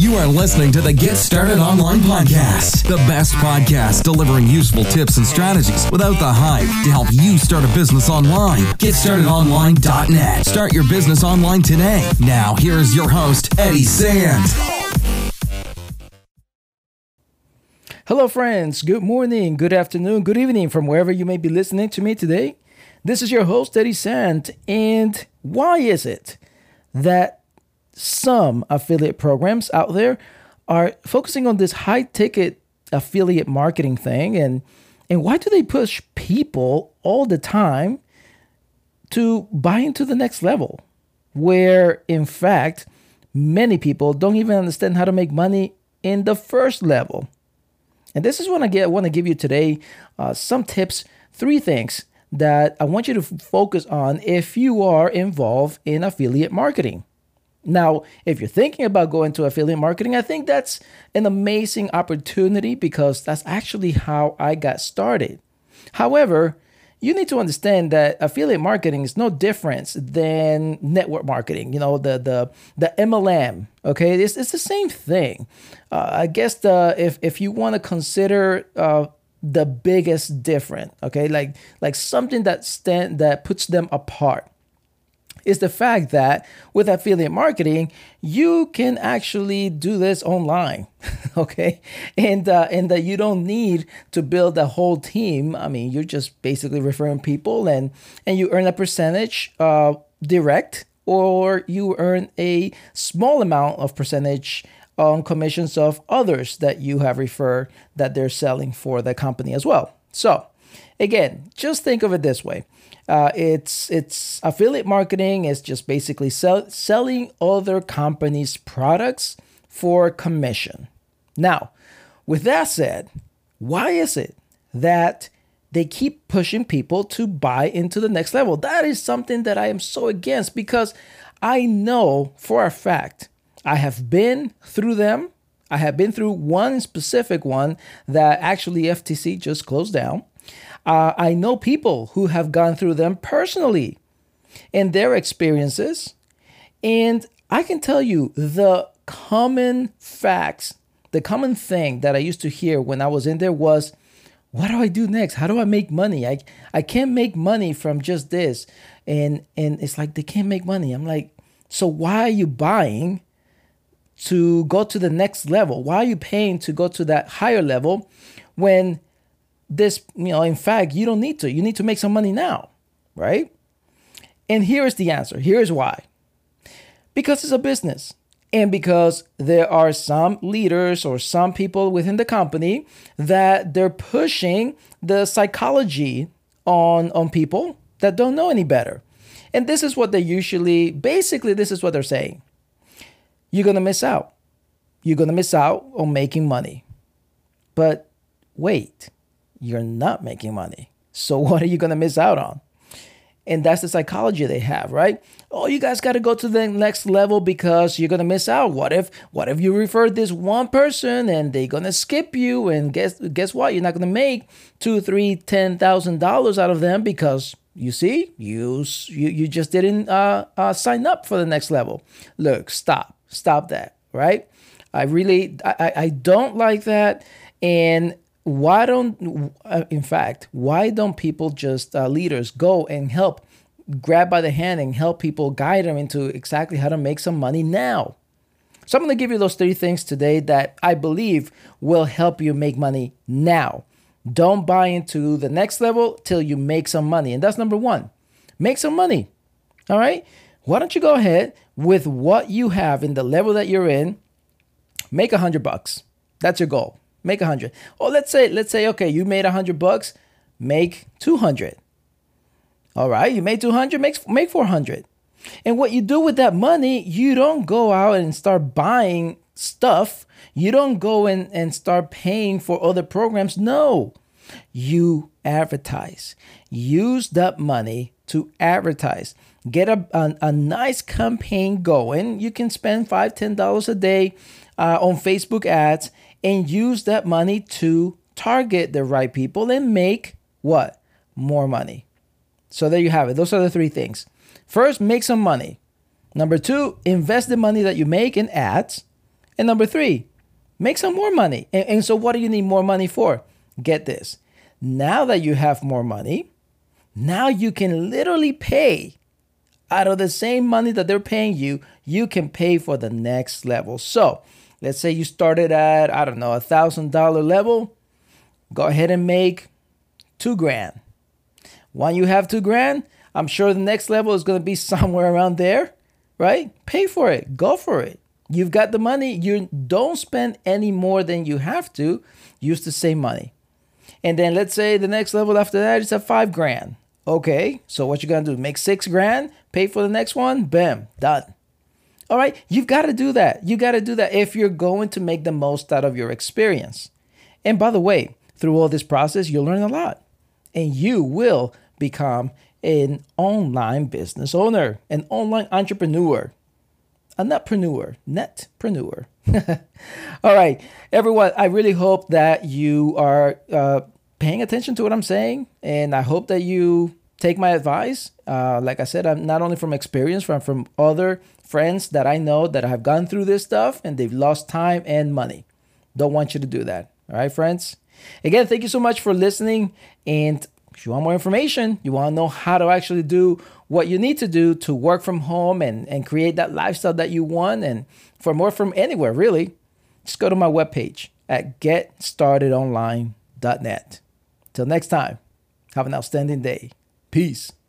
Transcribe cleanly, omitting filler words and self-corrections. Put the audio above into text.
You are listening to the Get Started Online podcast, the best podcast delivering useful tips and strategies without the hype to help you start a business online. GetStartedOnline.net. Start your business online today. Now, here is your host, Eddie Sand. Hello, friends. Good morning, good afternoon, good evening from wherever you may be listening to me today. This is your host, Eddie Sand. And why is it that some affiliate programs out there are focusing on this high-ticket affiliate marketing thing? And why do they push people all the time to buy into the next level, where, in fact, many people don't even understand how to make money in the first level? And this is what I want to give you today, some tips, 3 things that I want you to focus on if you are involved in affiliate marketing. Now, if you're thinking about going to affiliate marketing, I think that's an amazing opportunity because that's actually how I got started. However, you need to understand that affiliate marketing is no different than network marketing, the MLM, okay? It's the same thing. I guess if you want to consider the biggest difference, okay, like something that puts them apart, is the fact that with affiliate marketing, you can actually do this online, okay? And that you don't need to build a whole team. I mean, you're just basically referring people and you earn a percentage direct, or you earn a small amount of percentage on commissions of others that you have referred that they're selling for the company as well. So again, just think of it this way. It's affiliate marketing is just basically selling other companies' products for commission. Now, with that said, why is it that they keep pushing people to buy into the next level? That is something that I am so against, because I know for a fact I have been through them. I have been through one specific one that actually FTC just closed down. I know people who have gone through them personally and their experiences. And I can tell you the common facts, the common thing that I used to hear when I was in there was, what do I do next? How do I make money? I can't make money from just this. And it's like, they can't make money. I'm like, so why are you buying to go to the next level? Why are you paying to go to that higher level when this, in fact, you don't need to. You need to make some money now, right? And here's the answer. Here's why. Because it's a business. And because there are some leaders or some people within the company that they're pushing the psychology on people that don't know any better. And this is what they this is what they're saying. You're going to miss out. You're going to miss out on making money. But wait. You're not making money. So what are you going to miss out on? And that's the psychology they have, right? Oh, you guys got to go to the next level because you're going to miss out. What if you refer this one person and they're going to skip you, and guess what? You're not going to make $2,000, $3,000, $10,000 out of them because you see, you just didn't sign up for the next level. Look, stop that, right? I don't like that. And why don't people just, leaders, go and help, grab by the hand and help people, guide them into exactly how to make some money now? So I'm going to give you those 3 things today that I believe will help you make money now. Don't buy into the next level till you make some money. And that's number 1. Make some money. All right. Why don't you go ahead with what you have in the level that you're in? Make $100. That's your goal. Make 100. Or let's say, okay, you made $100, make 200. All right, you made 200, make 400. And what you do with that money, you don't go out and start buying stuff. You don't go and start paying for other programs. No, you advertise. Use that money to advertise. Get a nice campaign going. You can spend $5, $10 a day on Facebook ads, and use that money to target the right people and make what? More money. So there you have it. Those are the 3 things. First, make some money. Number 2, invest the money that you make in ads. And number 3, make some more money. And so what do you need more money for? Get this. Now that you have more money, now you can literally pay out of the same money that they're paying you, you can pay for the next level. So let's say you started at, I don't know, $1,000 level. Go ahead and make $2,000. When you have $2,000, I'm sure the next level is going to be somewhere around there, right? Pay for it. Go for it. You've got the money. You don't spend any more than you have to. Use the same money. And then let's say the next level after that is at $5,000. Okay, so what you're going to do? Make $6,000, pay for the next one, bam, done. All right, you've got to do that. You got to do that if you're going to make the most out of your experience. And by the way, through all this process, you'll learn a lot. And you will become an online business owner, an online entrepreneur, a netpreneur. All right, everyone, I really hope that you are paying attention to what I'm saying. And I hope that you take my advice. Like I said, I'm not only from experience, from other friends that I know that have gone through this stuff and they've lost time and money. Don't want you to do that. All right, friends. Again, thank you so much for listening. And if you want more information, you want to know how to actually do what you need to do to work from home and create that lifestyle that you want, and for more from anywhere, really, just go to my webpage at getstartedonline.net. Till next time, have an outstanding day. Peace.